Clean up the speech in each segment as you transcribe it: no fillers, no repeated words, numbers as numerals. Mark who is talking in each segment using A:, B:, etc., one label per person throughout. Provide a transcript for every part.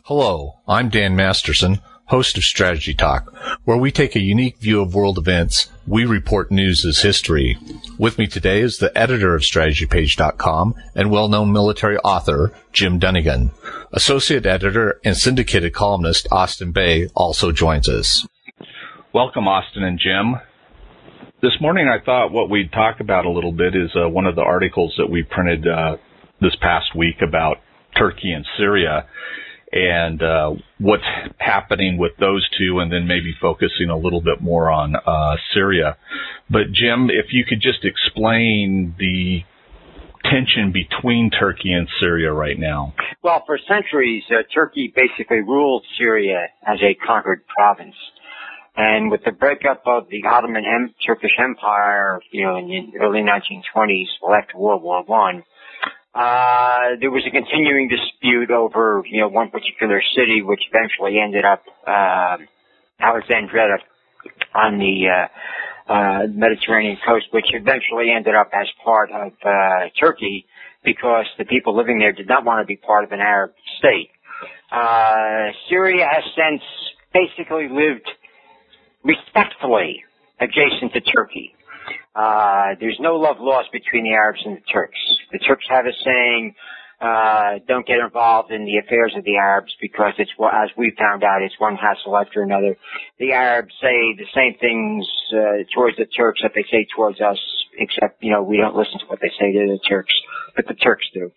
A: Hello, I'm Dan Masterson, host of Strategy Talk, where we take a unique view of world events. We report news as history. With me today is the editor of StrategyPage.com and well-known military author, Jim Dunnigan. Associate editor and syndicated columnist Austin Bay also joins us. Welcome, Austin and Jim. This morning I thought what we'd talk about a little bit is one of the articles that we printed this past week about Turkey and Syria, and what's happening with those two, and then maybe focusing a little bit more on Syria. But Jim, if you could just explain the tension between Turkey and Syria right now.
B: Well, for centuries, Turkey basically ruled Syria as a conquered province. And with the breakup of the Ottoman Turkish Empire, in the early 1920s, after World War I, there was a continuing dispute over, one particular city, which eventually ended up, Alexandria on the, Mediterranean coast, which eventually ended up as part of, Turkey, because the people living there did not want to be part of an Arab state. Syria has since basically lived respectfully adjacent to Turkey. There's no love lost between the Arabs and the Turks. The Turks have a saying, don't get involved in the affairs of the Arabs because it's, as we found out, it's one hassle after another. The Arabs say the same things towards the Turks that they say towards us, except, we don't listen to what they say to the Turks, but the Turks do.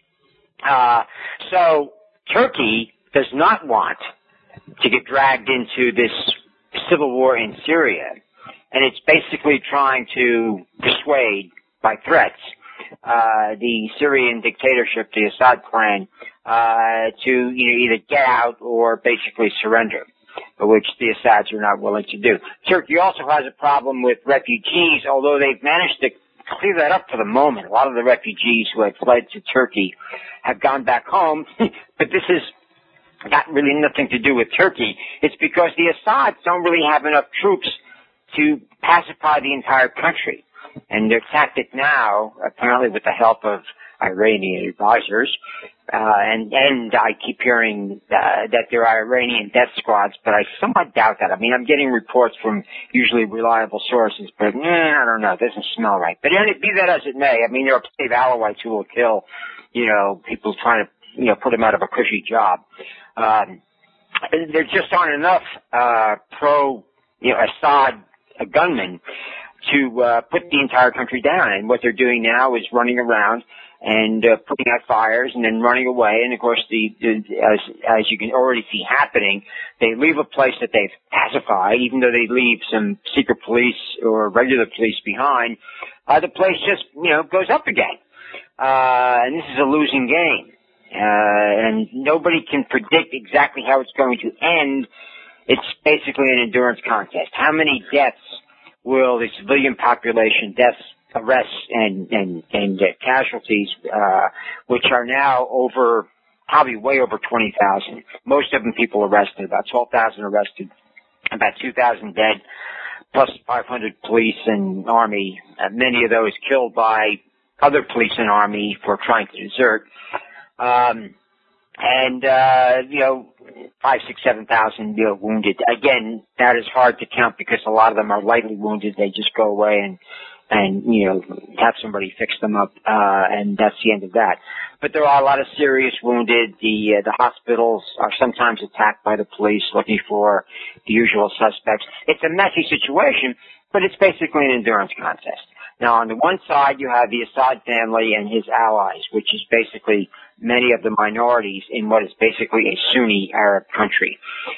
B: So Turkey does not want to get dragged into this civil war in Syria, and it's basically trying to persuade by threats the Syrian dictatorship, the Assad clan, to either get out or basically surrender, which the Assads are not willing to do. Turkey also has a problem with refugees, although they've managed to clear that up for the moment. A lot of the refugees who had fled to Turkey have gone back home, but this is got really nothing to do with Turkey. It's because the Assads don't really have enough troops to pacify the entire country. And their tactic now, apparently with the help of Iranian advisors, and I keep hearing that there are Iranian death squads, but I somewhat doubt that. I mean, I'm getting reports from usually reliable sources, but I don't know. It doesn't smell right. But be that as it may, I mean, there are plenty of Alawites who will kill, people trying to, put them out of a cushy job. There just aren't enough Assad gunmen to put the entire country down. And what they're doing now is running around and putting out fires and then running away. And of course, as you can already see happening, they leave a place that they've pacified, even though they leave some secret police or regular police behind. The place just goes up again, and this is a losing game. And nobody can predict exactly how it's going to end. It's basically an endurance contest. How many deaths will the civilian population, deaths, arrests, and casualties, which are now probably way over 20,000. Most of them people arrested, about 12,000 arrested, about 2,000 dead, plus 500 police and army, many of those killed by other police and army for trying to desert. 5, 6, 7,000, wounded. Again, that is hard to count because a lot of them are lightly wounded. They just go away and have somebody fix them up, and that's the end of that. But there are a lot of serious wounded. The hospitals are sometimes attacked by the police looking for the usual suspects. It's a messy situation, but it's basically an endurance contest. Now, on the one side, you have the Assad family and his allies, which is basically many of the minorities in what is basically a Sunni Arab country.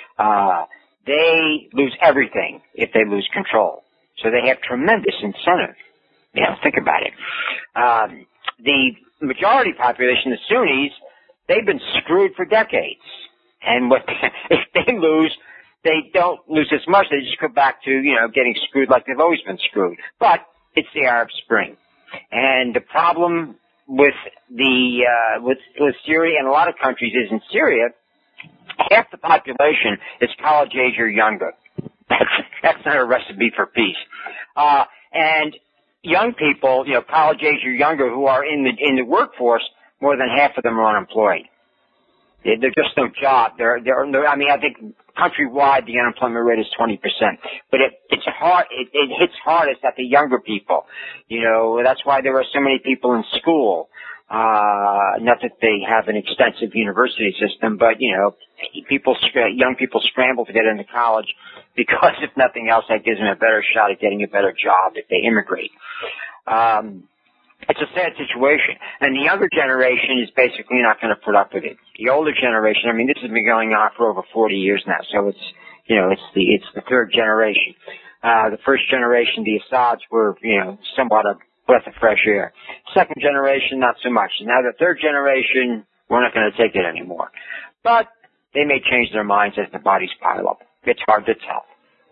B: They lose everything if they lose control. So they have tremendous incentive. Think about it. The majority population, the Sunnis, they've been screwed for decades. And if they lose, they don't lose as much. They just go back to, getting screwed like they've always been screwed. But it's the Arab Spring. And the problem with with Syria and a lot of countries is in Syria, half the population is college age or younger. That's not a recipe for peace. And young people, college age or younger who are in the workforce, more than half of them are unemployed. There's just no job. I mean, I think countrywide the unemployment rate is 20%, but it's hard. It hits hardest at the younger people. You know, that's why there are so many people in school. Not that they have an extensive university system, but you know, young people scramble to get into college because, if nothing else, that gives them a better shot at getting a better job if they immigrate. It's a sad situation, and the younger generation is basically not going to put up with it. The older generation, I mean, this has been going on for over 40 years now, so it's the third generation. The first generation, the Assads, were, you know, somewhat a breath of fresh air. Second generation, not so much. Now the third generation, we're not going to take it anymore. But they may change their minds as the bodies pile up. It's hard to tell.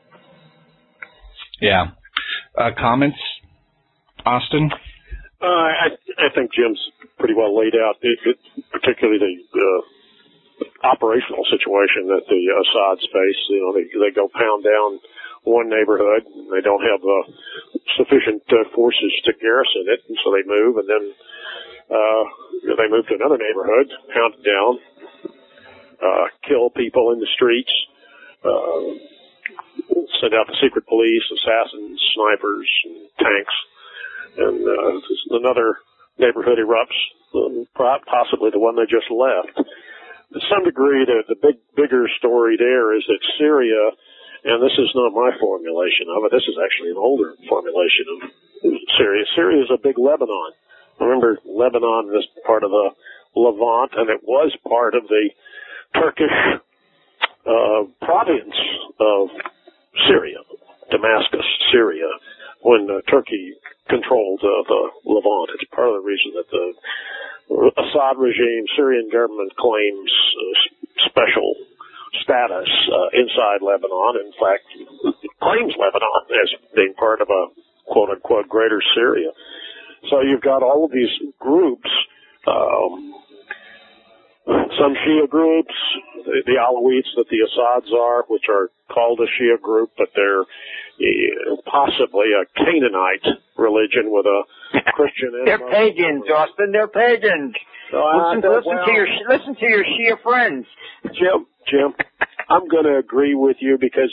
A: Yeah. Comments, Austin?
C: I think Jim's pretty well laid out, particularly the operational situation that the Assads face. You know, they go pound down one neighborhood, and they don't have sufficient forces to garrison it, and so they move, and then they move to another neighborhood, pound it down, kill people in the streets, send out the secret police, assassins, snipers, and tanks. And another neighborhood erupts, possibly the one they just left. To some degree, the bigger story there is that Syria, and this is not my formulation of it, this is actually an older formulation of Syria. Syria is a big Lebanon. Remember, Lebanon is part of the Levant, and it was part of the Turkish province of Syria, Damascus, Syria, when Turkey controlled the Levant. It's part of the reason that the Assad regime, Syrian government, claims special status inside Lebanon. In fact, claims Lebanon as being part of a quote-unquote greater Syria. So you've got all of these groups, some Shia groups, the Alawites that the Assads are, which are called a Shia group, but they're possibly a Canaanite religion with a Christian.
B: They're pagans, Austin. They're pagans. Listen to your Shia friends.
C: Jim, I'm going to agree with you because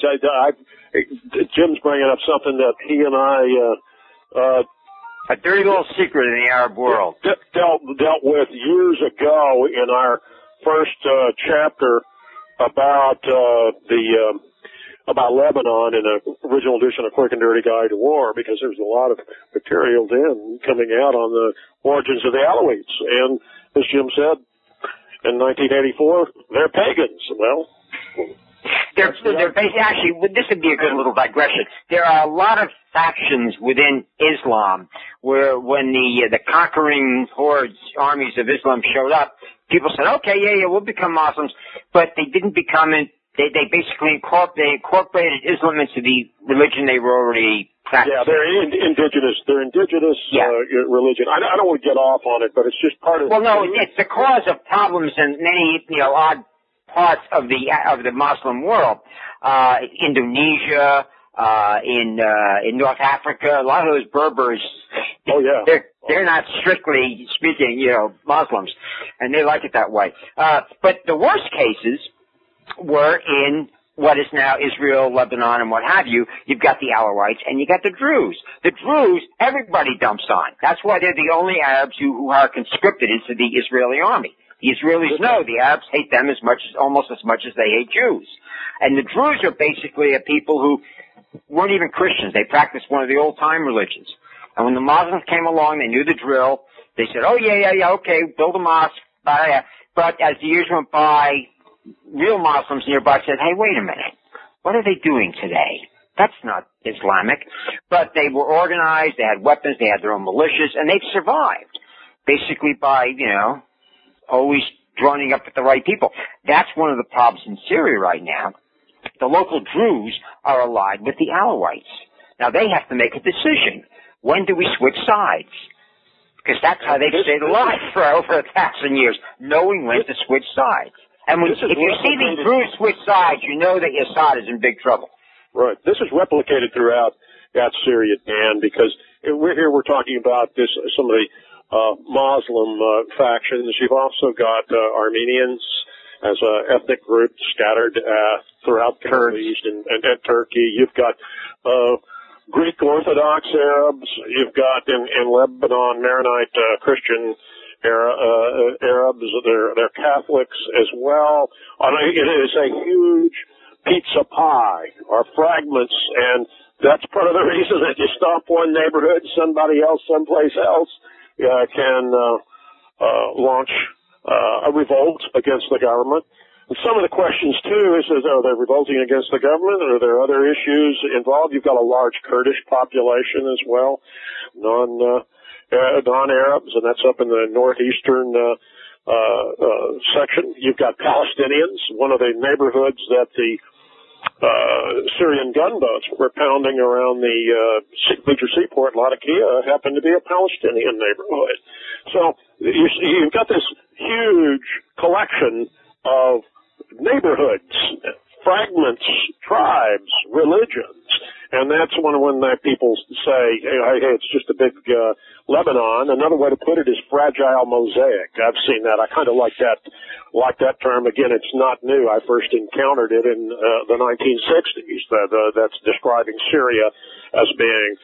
C: Jim's bringing up something that he and I
B: a dirty little secret in the Arab world
C: dealt with years ago in our first chapter about about Lebanon in an original edition of Quick and Dirty Guide to War, because there's a lot of material then coming out on the origins of the Alawites. And as Jim said, in 1984, they're pagans. Well,
B: they're basically, actually, this would be a good little digression. There are a lot of factions within Islam where when the conquering hordes, armies of Islam showed up, people said, okay, yeah, we'll become Muslims, but they didn't become it. They basically incorporated Islam into the religion they were already practicing.
C: Yeah, they're indigenous. They're indigenous religion. I don't want to get off on it, but it's just part of.
B: Well, no, it's the cause of problems in many odd parts of the Muslim world. Indonesia, in North Africa, a lot of those Berbers.
C: Oh yeah.
B: They're not strictly speaking, Muslims, and they like it that way. But the worst cases were in what is now Israel, Lebanon, and what have you. You've got the Alawites and you got the Druze. The Druze, everybody dumps on. That's why they're the only Arabs who are conscripted into the Israeli army. The Israelis know the Arabs hate them almost as much as they hate Jews. And the Druze are basically a people who weren't even Christians. They practiced one of the old-time religions. And when the Muslims came along, they knew the drill. They said, oh, yeah, okay, build a mosque. But as the years went by, real Muslims nearby said, hey, wait a minute. What are they doing today? That's not Islamic. But they were organized, they had weapons, they had their own militias, and they've survived. Basically by, always joining up with the right people. That's one of the problems in Syria right now. The local Druze are allied with the Alawites. Now they have to make a decision. When do we switch sides? Because that's how they've stayed alive for over 1,000 years, knowing when to switch sides. And if you see the Druze switch sides, you know that Assad is in big trouble.
C: Right. This is replicated throughout Syria, Dan, because we're talking about some of the Muslim factions. You've also got Armenians as a ethnic group scattered throughout the Middle East and Turkey. You've got Greek Orthodox Arabs. You've got in Lebanon Maronite Christian Arabs. They're Catholics as well. It is a huge pizza pie or fragments, and that's part of the reason that you stop one neighborhood, somebody else, someplace else can launch a revolt against the government. And some of the questions, too, is are they revolting against the government? Are there other issues involved? You've got a large Kurdish population as well, non-Arabs, and that's up in the northeastern section. You've got Palestinians. One of the neighborhoods that the Syrian gunboats were pounding around the major seaport, Latakia, happened to be a Palestinian neighborhood. So you've got this huge collection of neighborhoods, fragments, tribes, religions, and that's when people say, hey, it's just a big Lebanon. Another way to put it is fragile mosaic. I've seen that. I kind of like that term. Again, it's not new. I first encountered it in the 1960s. That's describing Syria as being,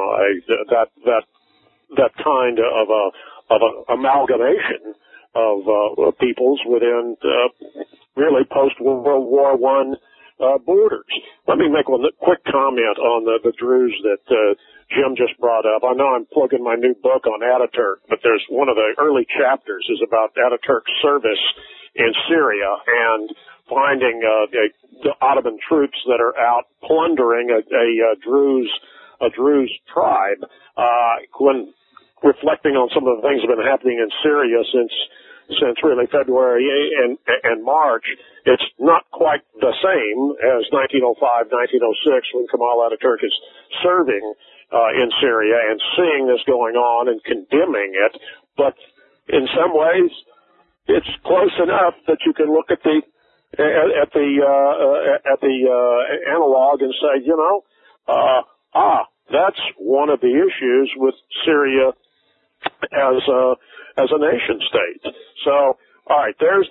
C: that kind of a amalgamation of peoples within really post-World War I borders. Let me make one quick comment on the Druze that Jim just brought up. I know I'm plugging my new book on Ataturk, but there's one of the early chapters is about Ataturk's service in Syria and finding the Ottoman troops that are out plundering a Druze tribe. When reflecting on some of the things that have been happening in Syria since really February and March, it's not quite the same as 1905, 1906 when Kemal Ataturk is serving in Syria and seeing this going on and condemning it. But in some ways, it's close enough that you can look at the analog and say, that's one of the issues with Syria as a nation state. So, all right, there's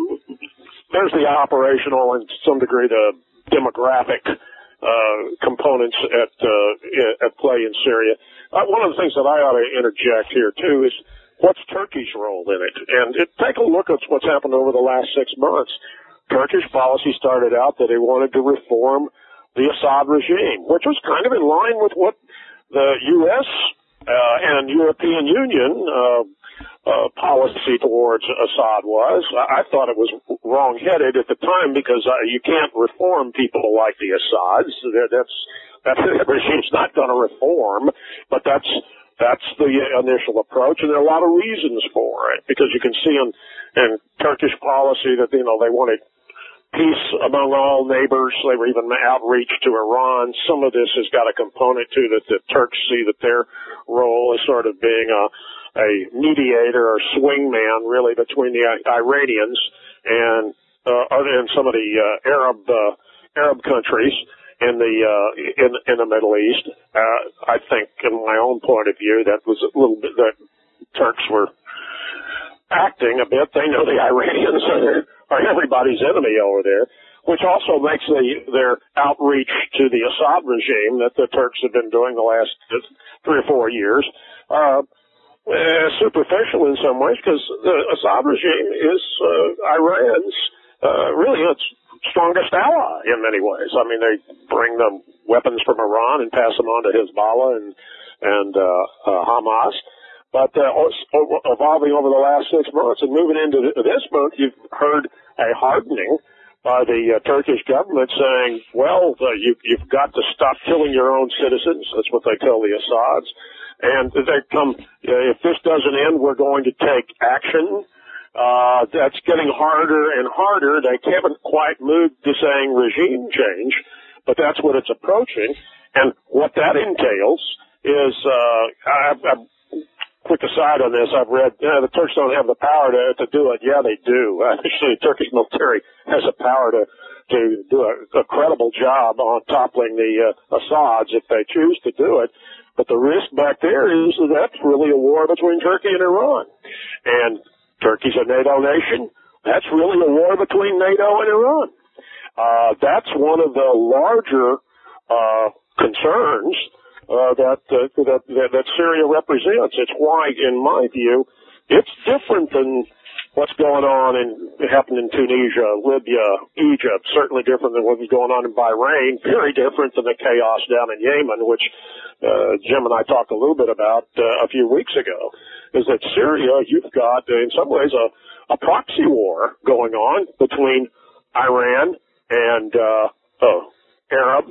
C: the operational and to some degree the demographic components at play in Syria. One of the things that I ought to interject here too is what's Turkey's role in it? And take a look at what's happened over the last 6 months. Turkish policy started out that they wanted to reform the Assad regime, which was kind of in line with what the U.S. And European Union policy towards Assad was. I thought it was wrong-headed at the time because you can't reform people like the Assads. That regime's not going to reform, but that's the initial approach, and there are a lot of reasons for it because you can see in Turkish policy that they wanted peace among all neighbors. They were even outreach to Iran. Some of this has got a component to that the Turks see that their role is sort of being a mediator or swingman, really, between the Iranians and some of the Arab countries in the Middle East. I think, in my own point of view, that was a little bit that Turks were acting a bit. They know the Iranians are everybody's enemy over there, which also makes their outreach to the Assad regime that the Turks have been doing the last 3 or 4 years superficial in some ways, because the Assad regime is Iran's really its strongest ally in many ways. I mean, they bring them weapons from Iran and pass them on to Hezbollah and Hamas. But evolving over the last 6 months and moving into this month, you've heard a hardening by the Turkish government saying, well, you've got to stop killing your own citizens. That's what they tell the Assads. And they come, if this doesn't end, we're going to take action. That's getting harder and harder. They haven't quite moved to saying regime change, but that's what it's approaching. And what that entails is, quick aside on this, I've read, the Turks don't have the power to do it. Yeah, they do. Actually, the Turkish military has the power to do a credible job on toppling the Assads if they choose to do it. But the risk back there is that's really a war between Turkey and Iran. And Turkey's a NATO nation. That's really a war between NATO and Iran. That's one of the larger concerns that Syria represents. It's why, in my view, it's different than what's going on happened in Tunisia, Libya, Egypt. Certainly different than what was going on in Bahrain. Very different than the chaos down in Yemen, which Jim and I talked a little bit about a few weeks ago. Is that Syria? You've got, in some ways, a proxy war going on between Iran and Arabs,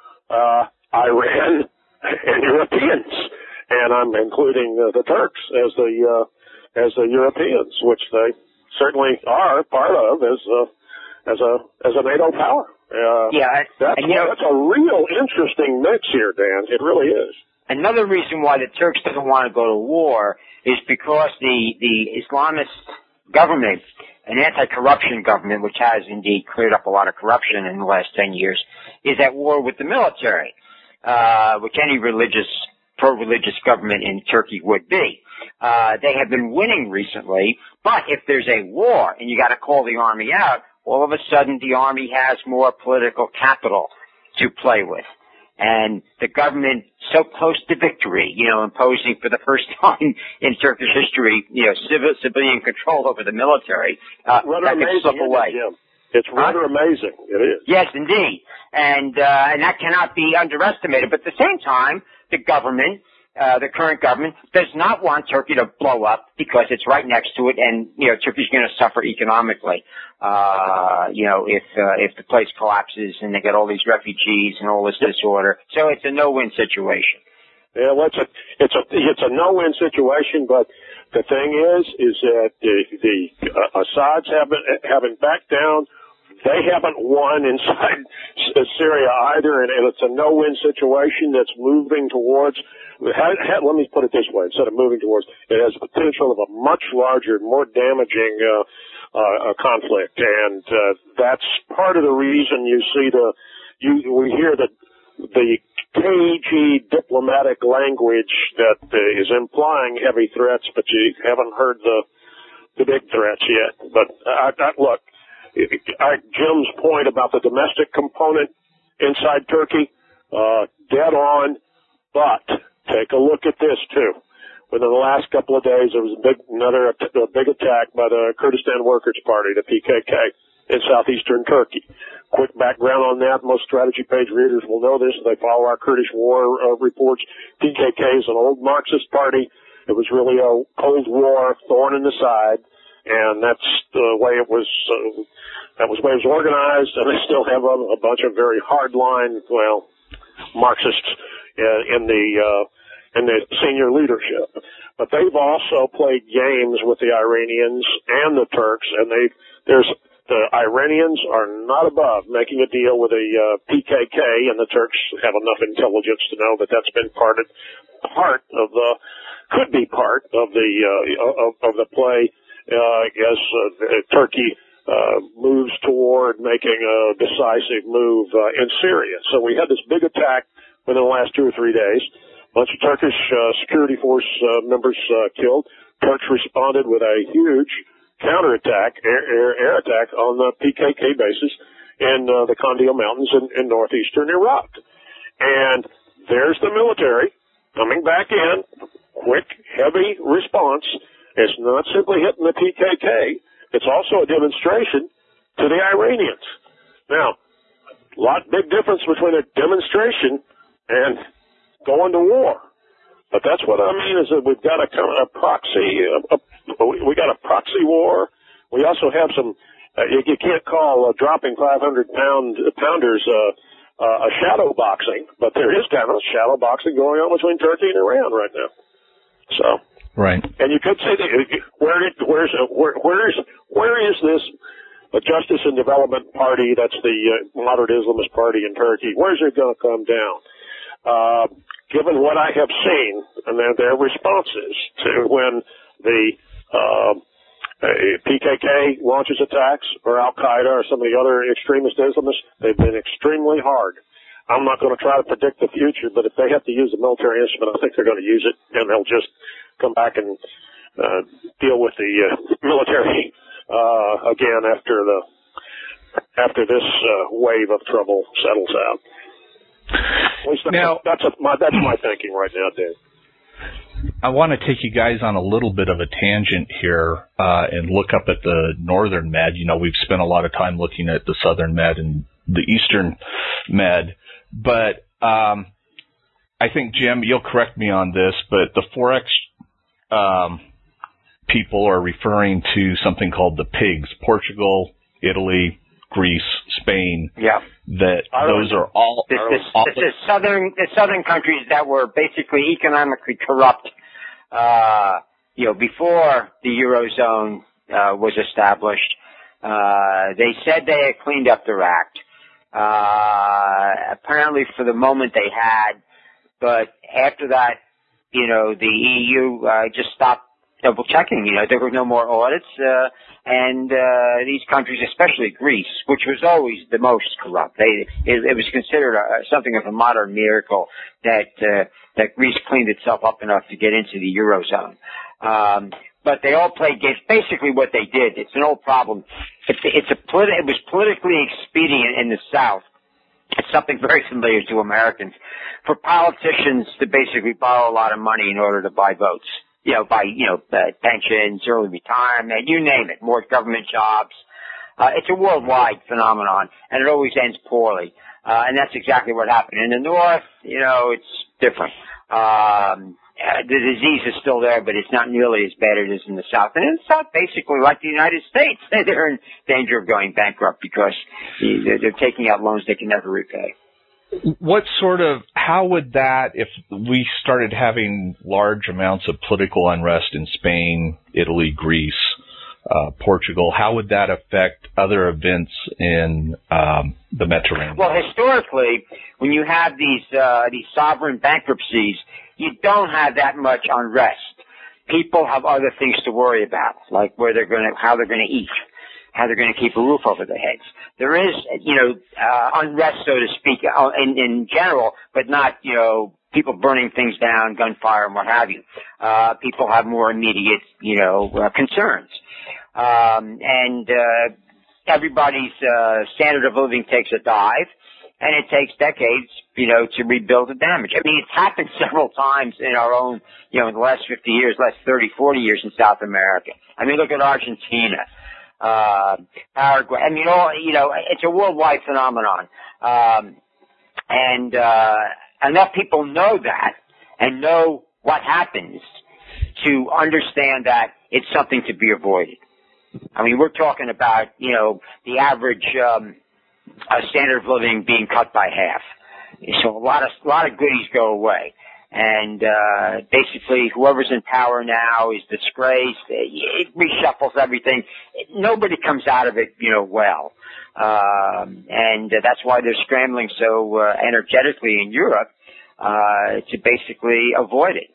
C: Iran, and Europeans, and I'm including the Turks as the Europeans, which they certainly are part of as a NATO power. That's a real interesting mix here, Dan. It really is.
B: Another reason why the Turks doesn't want to go to war is because the Islamist government, an anti-corruption government, which has indeed cleared up a lot of corruption in the last 10 years, is at war with the military, which any pro-religious government in Turkey would be. They have been winning recently, but if there's a war and you got to call the army out, all of a sudden the army has more political capital to play with. And the government so close to victory, imposing for the first time in Turkish history, civilian control over the military, that could slip away.
C: It's rather amazing. It is.
B: Yes, indeed. And that cannot be underestimated. But at the same time, the government, the current government, does not want Turkey to blow up because it's right next to it, and Turkey's going to suffer economically. If the place collapses and they get all these refugees and all this disorder, so it's a no-win situation.
C: Yeah, well, it's a no-win situation, but the thing is that the Assads haven't backed down. They haven't won inside Syria either, and it's a no-win situation that's moving towards. Let me put it this way: instead of moving towards, it has the potential of a much larger, more damaging conflict, and that's part of the reason you see we hear the cagey diplomatic language that is implying heavy threats, but you haven't heard the big threats yet. But look. Jim's point about the domestic component inside Turkey, dead on, but take a look at this too. Within the last couple of days, there was a big attack by the Kurdistan Workers' Party, the PKK, in southeastern Turkey. Quick background on that. Most strategy page readers will know this. They follow our Kurdish war reports. PKK is an old Marxist party. It was really a Cold War thorn in the side. And that's the way it was, that was the way it was organized, and they still have a bunch of very hardline, Marxists in the senior leadership. But they've also played games with the Iranians and the Turks, and the Iranians are not above making a deal with the PKK, and the Turks have enough intelligence to know that that's been could be part of the play. As Turkey moves toward making a decisive move in Syria. So we had this big attack within the last 2 or 3 days. A bunch of Turkish security force members killed. Turks responded with a huge counterattack, air attack on the PKK bases in the Kandil Mountains in northeastern Iraq. And there's the military coming back in, quick, heavy response. It's not simply hitting the PKK. It's also a demonstration to the Iranians. Now, big difference between a demonstration and going to war. But that's what I mean is that we've got a proxy. We got a proxy war. We also have some. You can't call dropping 500-pounders a shadow boxing, but there is kind of a shadow boxing going on between Turkey and Iran right now. So.
A: Right.
C: And you could say that where is this Justice and Development Party? That's the moderate Islamist party in Turkey. Where's it going to come down? Given what I have seen and their responses to when the PKK launches attacks or Al Qaeda or some of the other extremist Islamists, they've been extremely hard. I'm not going to try to predict the future, but if they have to use the military instrument, I think they're going to use it, and they'll just come back and deal with the military again after this wave of trouble settles out. At least that's my thinking right now, Dave.
A: I want to take you guys on a little bit of a tangent here and look up at the Northern Med. You know, we've spent a lot of time looking at the Southern Med and the Eastern Med, but I think, Jim, you'll correct me on this, but the Forex people are referring to something called the PIGS: Portugal, Italy, Greece, Spain.
B: Yeah.
A: That those are all.
B: This is southern countries that were basically economically corrupt, before the Eurozone was established. They said they had cleaned up their act. Apparently for the moment they had, but after that, the EU just stopped double checking. There were no more audits, and these countries, especially Greece, which was always the most corrupt, it was considered something of a modern miracle that Greece cleaned itself up enough to get into the Eurozone. But they all played games. Basically what they did, it's an old problem. It was politically expedient in the South. It's something very familiar to Americans, for politicians to basically borrow a lot of money in order to buy votes. Pensions, early retirement, you name it, more government jobs. It's a worldwide phenomenon, and it always ends poorly. And that's exactly what happened. In the North, it's different. The disease is still there, but it's not nearly as bad as it is in the South. And in the South, basically, like the United States, they're in danger of going bankrupt because they're taking out loans they can never repay.
A: How would that, if we started having large amounts of political unrest in Spain, Italy, Greece, Portugal, how would that affect other events in the Mediterranean?
B: Well, historically, when you have these sovereign bankruptcies, you don't have that much unrest. People have other things to worry about, like how they're going to eat, how they're going to keep a roof over their heads. There is, unrest, so to speak, in general, but not, people burning things down, gunfire, and what have you. People have more immediate, concerns. Everybody's standard of living takes a dive, and it takes decades, to rebuild the damage. I mean, it's happened several times in our own, in the last 50 years, last 30, 40 years in South America. I mean, look at Argentina. Paraguay. I mean, it's a worldwide phenomenon. Enough people know that and know what happens to understand that it's something to be avoided. I mean, we're talking about, the average, standard of living being cut by half. So a lot of goodies go away. And basically, whoever's in power now is disgraced. It reshuffles everything. Nobody comes out of it, well. And that's why they're scrambling so energetically in Europe to basically avoid it.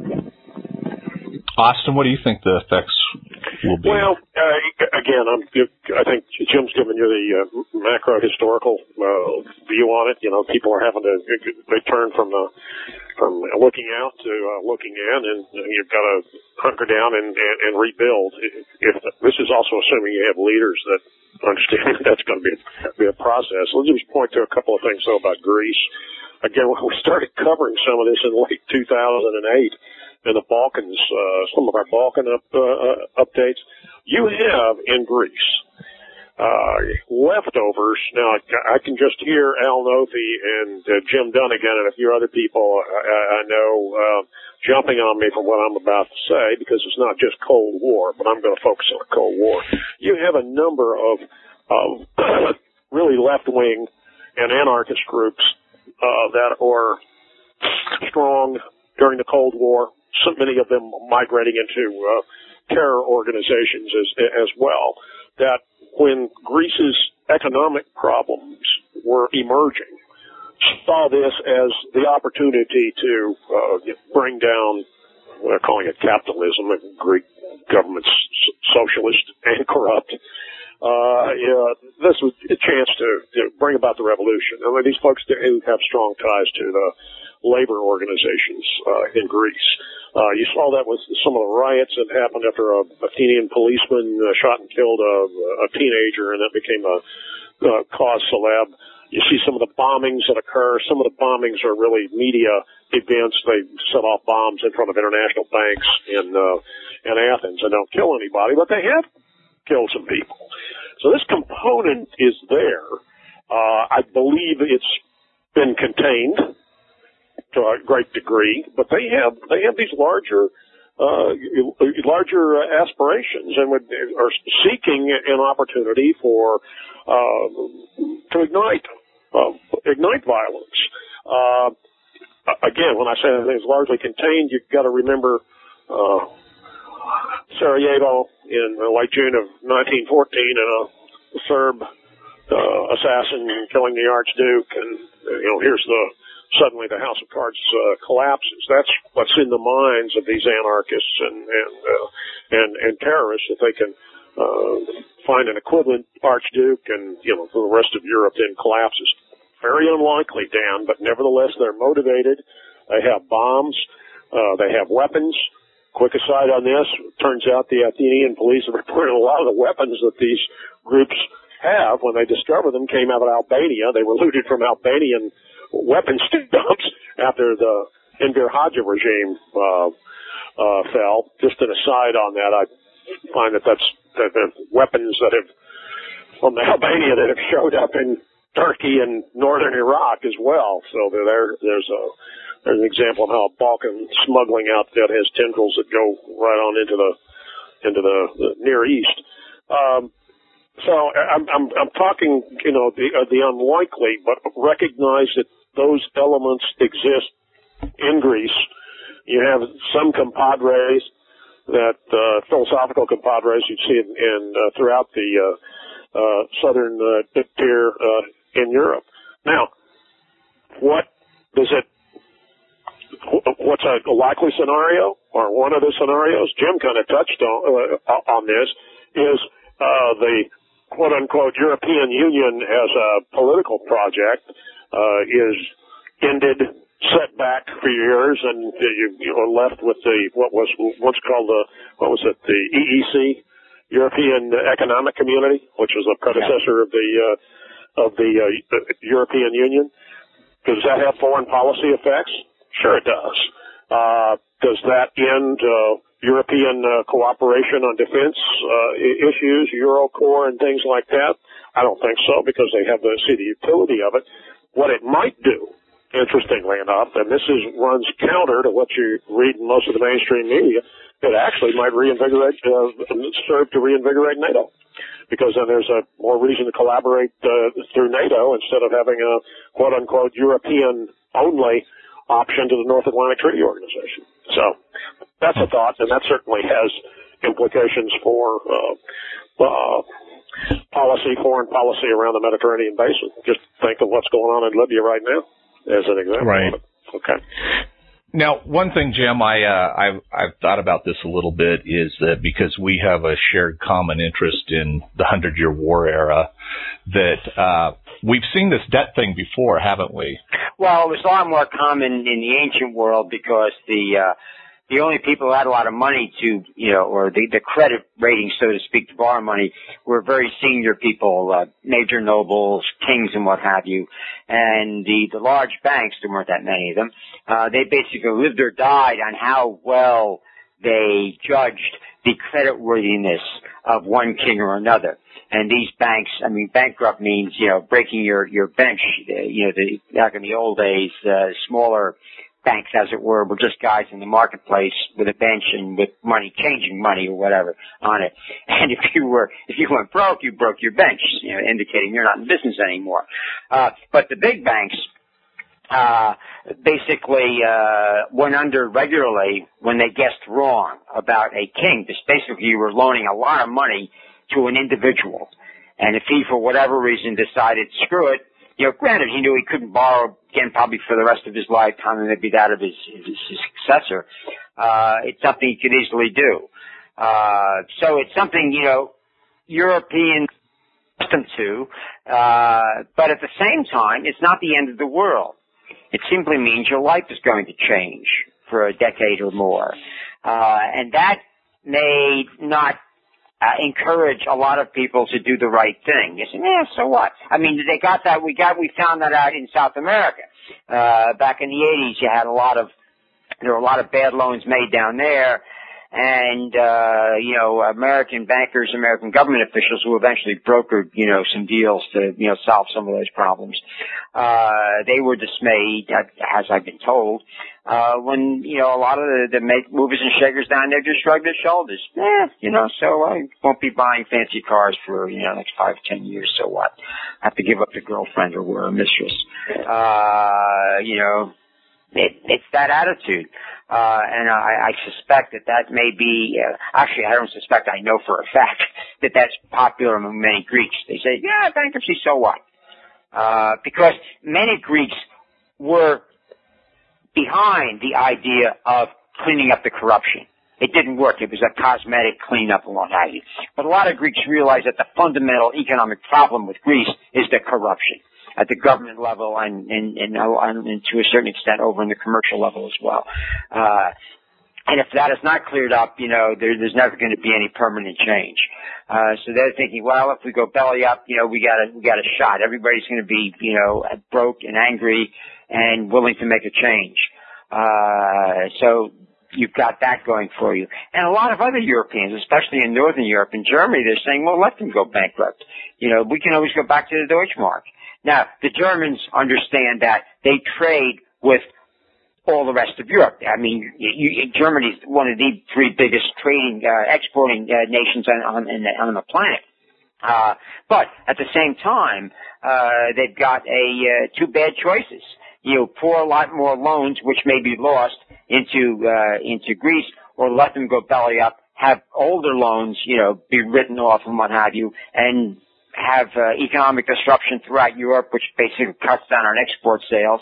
A: Austin, what do you think the effects will be?
C: Well, again, I think Jim's given you the macro historical view on it. People are having to turn from looking out to looking in, and you've got to hunker down and rebuild. This is also assuming you have leaders that understand that's going to be a process. Let's just point to a couple of things though about Greece. Again, we started covering some of this in late 2008. In the Balkans, some of our Balkan updates, you have in Greece leftovers. Now, I can just hear Al Nothi and Jim Dunnigan and a few other people I know jumping on me from what I'm about to say, because it's not just Cold War, but I'm going to focus on the Cold War. You have a number of really left-wing and anarchist groups that are strong during the Cold War. So many of them migrating into terror organizations as well, that when Greece's economic problems were emerging, saw this as the opportunity to bring down, we're calling it capitalism, Greek government's socialist and corrupt, this was a chance to bring about the revolution. I mean, these folks who have strong ties to the labor organizations in Greece. You saw that with some of the riots that happened after a Athenian policeman shot and killed a teenager, and that became a cause celeb. You see some of the bombings that occur. Some of the bombings are really media events. They set off bombs in front of international banks in Athens and don't kill anybody, but they have killed some people. So this component is there. I believe it's been contained to a great degree, but they have these larger aspirations and are seeking an opportunity for to ignite violence. Again, when I say it's largely contained, you've got to remember Sarajevo in late June of 1914 and a Serb assassin killing the Archduke, and here's suddenly the House of Cards collapses. That's what's in the minds of these anarchists and terrorists, if they can find an equivalent Archduke, and the rest of Europe then collapses. Very unlikely, Dan, but nevertheless they're motivated. They have bombs. They have weapons. Quick aside on this, turns out the Athenian police have reported a lot of the weapons that these groups have, when they discovered them, came out of Albania. They were looted from Albanian weapons dumps after the Enver Hoxha regime fell. Just an aside on that, I find that that's weapons that have, from Albania, that have showed up in Turkey and northern Iraq as well. So there's an example of how a Balkan smuggling outfit has tendrils that go right on into the Near East. So I'm talking, the unlikely, but recognize that those elements exist in Greece. You have some compadres, that philosophical compadres you'd see in throughout the southern tier in Europe. Now, what's a likely scenario, or one of the scenarios? Jim kind of touched on this, is the quote-unquote European Union as a political project is ended, set back for years, and you are left with what was once called the EEC, European Economic Community, which was a predecessor of the European Union. Does that have foreign policy effects? Sure it does. Does that end European cooperation on defense issues, Eurocorps and things like that? I don't think so, because they see the utility of it. What it might do, interestingly enough, and this runs counter to what you read in most of the mainstream media, it actually might serve to reinvigorate NATO, because then there's a more reason to collaborate through NATO instead of having a quote-unquote European-only option to the North Atlantic Treaty Organization. So that's a thought, and that certainly has implications for foreign policy around the Mediterranean basin. Just think of what's going on in Libya right now as an example.
A: Right.
C: Okay.
A: Now, one thing, Jim, I've thought about this a little bit, is that because we have a shared common interest in the 100-Year War era, that we've seen this debt thing before, haven't we?
B: Well, it was a lot more common in the ancient world, because the only people who had a lot of money to, or the credit rating, so to speak, to borrow money, were very senior people, major nobles, kings and what have you. And the large banks, there weren't that many of them, they basically lived or died on how well they judged the creditworthiness of one king or another. And these banks, bankrupt means, breaking your bench, back in the old days, were just guys in the marketplace with a bench and with money, changing money or whatever on it. And if you went broke, you broke your bench, indicating you're not in business anymore. But the big banks, basically, went under regularly when they guessed wrong about a king. Just basically, you were loaning a lot of money to an individual. And if he, for whatever reason, decided, screw it, granted, he knew he couldn't borrow again probably for the rest of his lifetime, and maybe that of his successor. It's something he could easily do. So it's something, European accustomed to, but at the same time, it's not the end of the world. It simply means your life is going to change for a decade or more. And that may not encourage a lot of people to do the right thing. You say, yeah, so what? I mean, we found that out in South America. Back in the 80s, there were a lot of bad loans made down there. And, American bankers, American government officials who eventually brokered, some deals to, solve some of those problems. They were dismayed, as I've been told, when, a lot of the movers and shakers down there just shrugged their shoulders. So I won't be buying fancy cars for, next 5 or 10 years, so what? I have to give up the girlfriend or a mistress. It's that attitude. And I suspect that may be, actually I don't suspect, I know for a fact that that's popular among many Greeks. They say, yeah, bankruptcy, so what? Because many Greeks were behind the idea of cleaning up the corruption. It didn't work. It was a cosmetic cleanup and what have you. But a lot of Greeks realized that the fundamental economic problem with Greece is the corruption at the government level and to a certain extent over in the commercial level as well. And if that is not cleared up, there's never going to be any permanent change. So they're thinking, well, if we go belly up, we got a shot. Everybody's going to be, broke and angry and willing to make a change. So you've got that going for you. And a lot of other Europeans, especially in Northern Europe and Germany, they're saying, well, let them go bankrupt. We can always go back to the Deutschmark. Now, the Germans understand that they trade with all the rest of Europe. I mean, Germany's one of the 3 biggest exporting nations on the planet. But at the same time, they've got 2 bad choices. Pour a lot more loans, which may be lost into Greece, or let them go belly up, have older loans, be written off and what have you, and have economic disruption throughout Europe, which basically cuts down on export sales,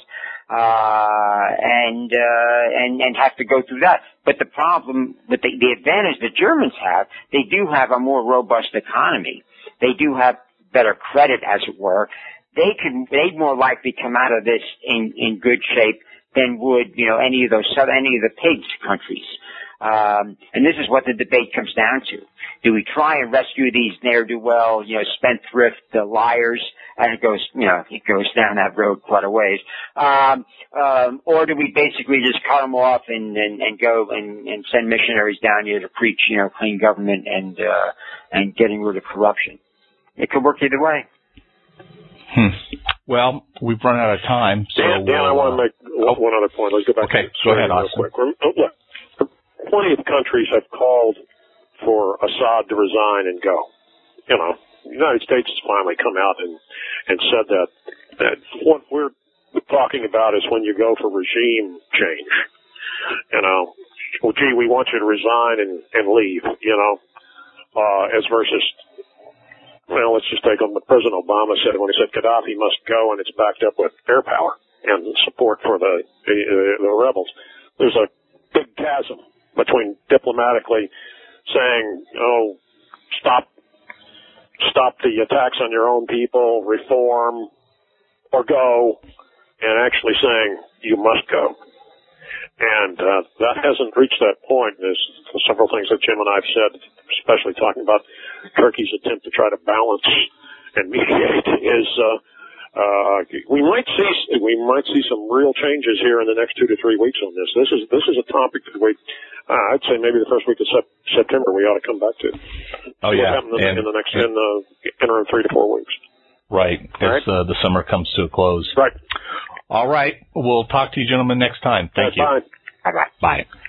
B: and have to go through that. But the problem, but the advantage the Germans have, they do have a more robust economy. They do have better credit, as it were. They'd more likely come out of this in good shape than would, any of the pigs countries. And this is what the debate comes down to. Do we try and rescue these ne'er-do-well, spendthrift, liars, and it goes down that road quite a ways. Or do we basically just cut them off and go and send missionaries down here to preach, clean government and getting rid of corruption? It could work either way.
A: Well, we've run out of time. So
C: Dan, I want to make one other point. Let's go back to
A: go ahead, Austin.
C: Real quick. Look, plenty of countries have called for Assad to resign and go. The United States has finally come out and said that what we're talking about is when you go for regime change. Well, gee, we want you to resign and leave, as versus, well, let's just take on what President Obama said when he said Gaddafi must go, and it's backed up with air power and support for the rebels. There's a big chasm between diplomatically saying, stop the attacks on your own people, reform, or go, and actually saying, you must go. And that hasn't reached that point. There's several things that Jim and I have said, especially talking about Turkey's attempt to try to balance and mediate is we might see some real changes here in the next 2 to 3 weeks on this. This is a topic that I'd say maybe the first week of September we ought to come back to.
A: Oh yeah,
C: in the next interim 3 to 4 weeks.
A: Right, as the summer comes to a close.
C: Right.
A: All right, we'll talk to you gentlemen next time. Thank you.
C: Bye.
B: Bye-bye.
A: Bye.